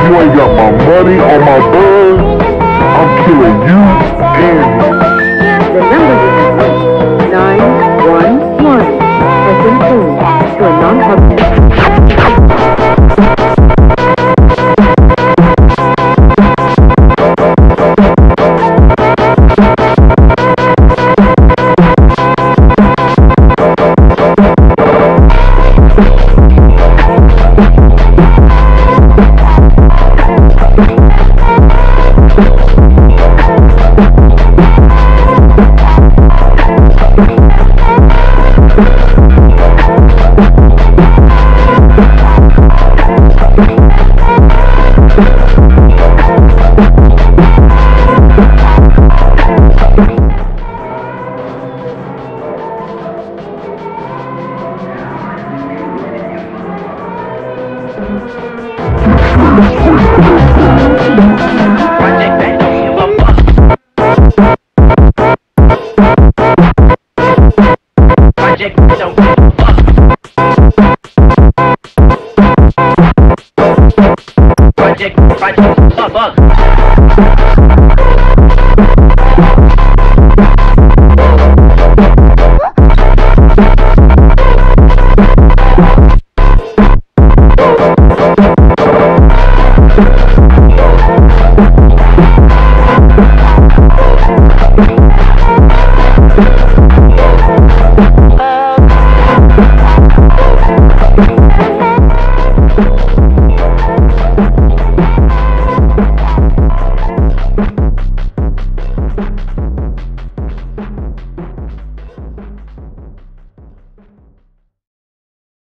you ain't got my money or my buzz, I'm killing you and you. The number you have 911 has been changed to a non-public. Project, fuck.